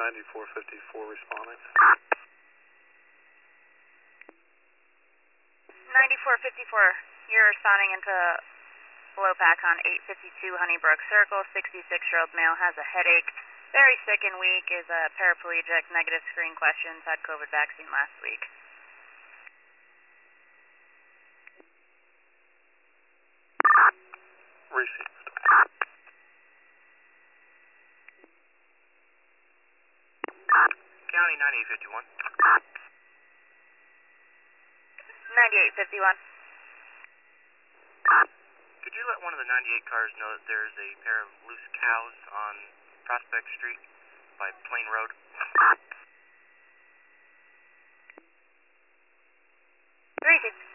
9454 responding. 9454, you're responding into low pack on 852 Honeybrook Circle. 66-year-old male has a headache, very sick and weak, is paraplegic, negative screen questions, had COVID vaccine last week. Received. County 9851. 9851. Could you let one of the 98 cars know that there's a pair of loose cows on Prospect Street by Plain Road? Received.